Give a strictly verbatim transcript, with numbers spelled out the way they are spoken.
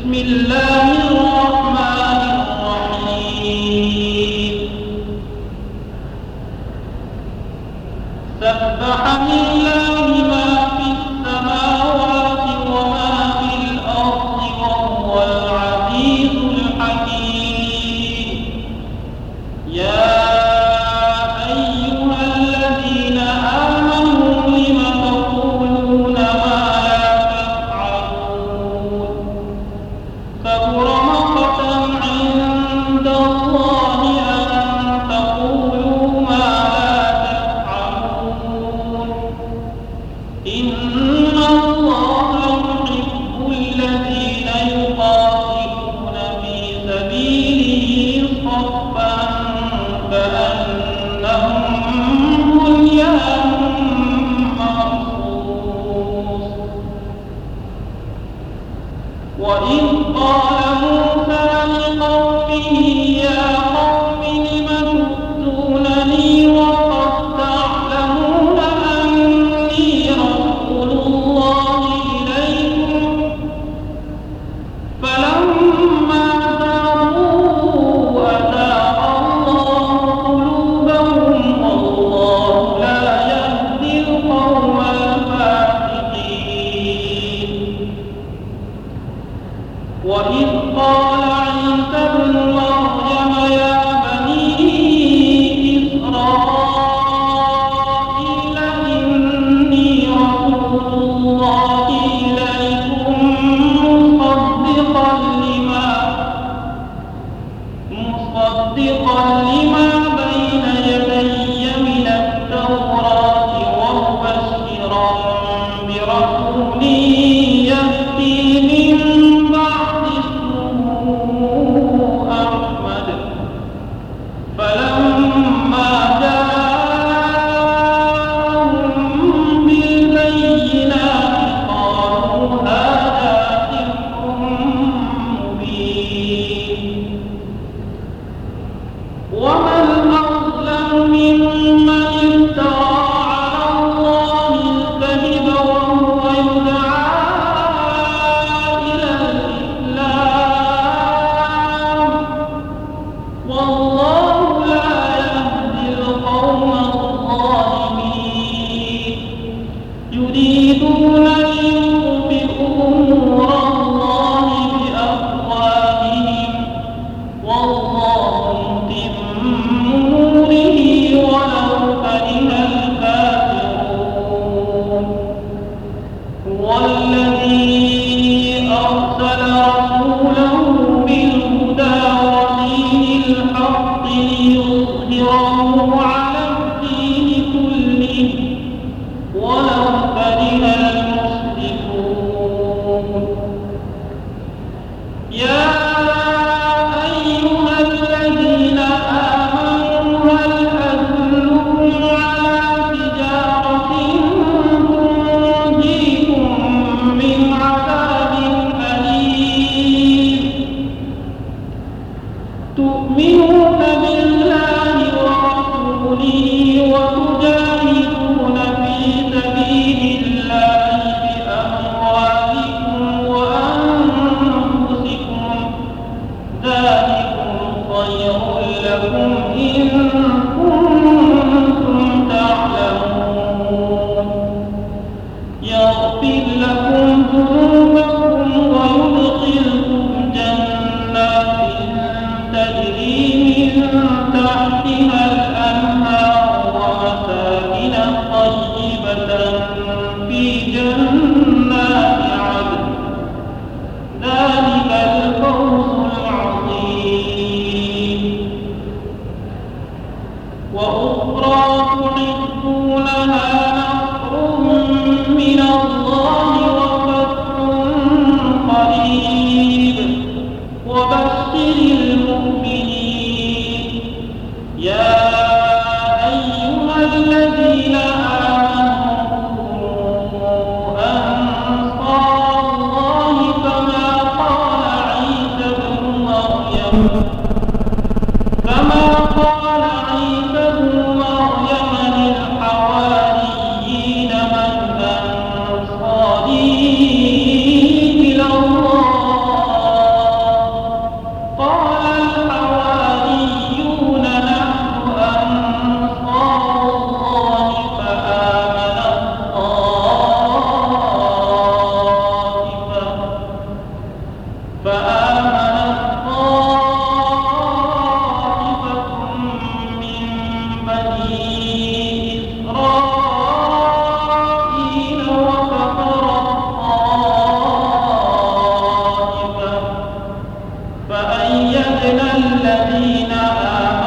بسم الله الرحمن الرحيم سبح لله ما في السماوات وما في الأرض وهو العزيز الحكيم يا أيها الذين آمنوا لم تقولون ما لا تفعلون كبر مقتا عند الله أن تقولوا ما لا تفعلون إن الله يحب الذين يقاتلون في سبيله صفا كأنهم بنيان مرصوص وإذ قال موسى لقومه يا قوم لم تؤذونني وقد تعلمون أني رسول الله إليكم فلما زاغوا أزاغ الله قلوبهم والله لا يهدي القوم الفاسقين وإذ قال عيسى ابن مريم يا بني إسرائيل إني رسول الله إليكم مصدقا لما مصدقا لما بين يدي من التوراة ومبشرا برسول يأتي من بعد اسمه أحمد فلما جاءهم بالبينات قالوا هذا سحر مبين ومن أظلم ممن افترى على الله الكذب وهو يدعى إلى الإسلام والله لا يهدي القوم الظالمين يريدون ليطفئوا نور الله بأفواههم والله متم نوره ولو كره الكافرون هو الذي أرسل رسوله بالهدى ودين الحق ليظهره على الدين كله ولو كره المشركون يا أيها الذين آمنوا هل أدلكم على تجارة تنجيكم من عذاب أليم تؤمنون بالله ورسوله وتجاهدون في سبيل وأيدنا الذين آمنوا